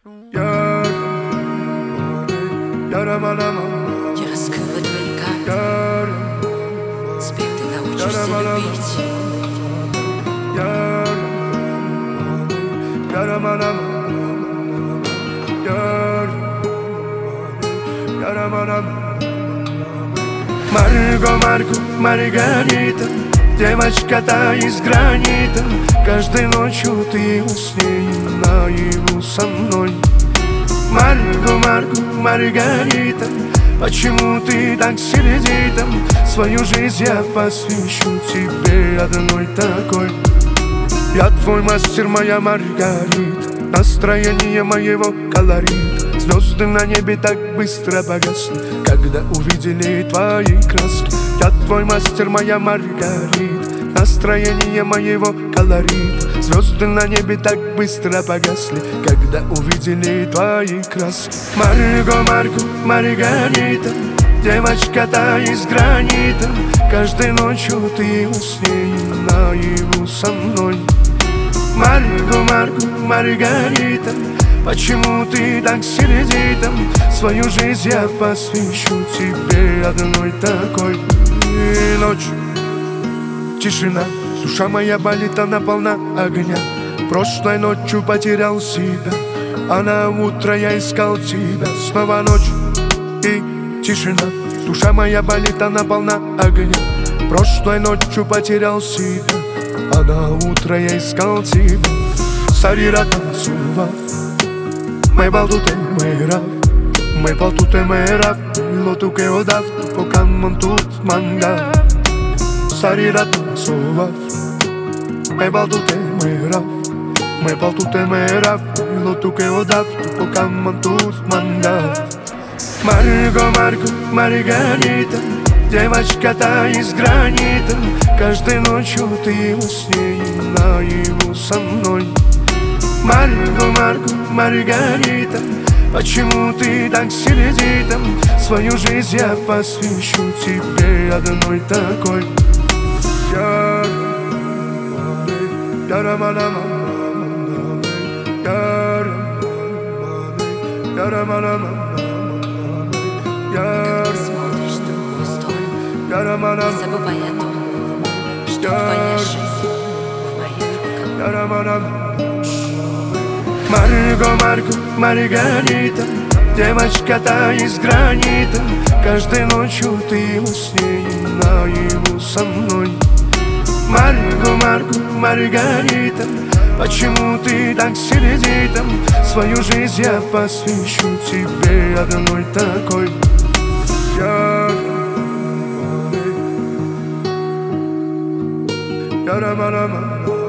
Я раскрыла твои карты. Теперь ты научишься любить. Марго, Марго, Маргарита, девочка-то из гранита. Каждой ночью ты во сне наяву со мной. Марго, Марго, Маргарита, почему ты так сердита? Свою жизнь я посвящу тебе одной такой. Я твой мастер, моя Маргарита, настроение моего колорита. Звезды на небе так быстро погасли, когда увидели твои краски. Я твой мастер, моя Маргарита, настроение моего колорита. Звезды на небе так быстро погасли, когда увидели твои краски. Марго, Марго, Маргарита, девочка-то из гранита. Каждой ночью ты во сне наяву со мной. Марго, Марго, Маргарита, почему ты так сердита? Свою жизнь я посвящу тебе одной такой. И ночь, тишина, душа моя болит, она полна огня. Прошлой ночью потерял себя, а на утро я искал тебя. Снова ночь и тишина, душа моя болит, она полна огня. Прошлой ночью потерял себя, а на утро я искал тебя. Сарирата сува, май балтуте мэрав, май балтуте мэрав, лотуке одав, покан мантут манга. Сарирата сува, май балтуте мэрав, май балтуте мэрав, лотуке одав, покан мантут манга. Марго, Марго, Маргарита, девочка-то из гранита. Каждой ночью ты во сне наяву со мной. Марго, Марго, Маргарита, почему ты так сердита? Свою жизнь я посвящу тебе одной такой. Когда смотришь в другую сторону, не забывай о том, что твоя жизнь в моих руках. Марго, Марго, Маргарита, девочка-то из гранита. Каждой ночью ты во сне наяву со мной. Марго, Марго, Маргарита, почему ты так сердита? Свою жизнь я посвящу тебе одной такой. Я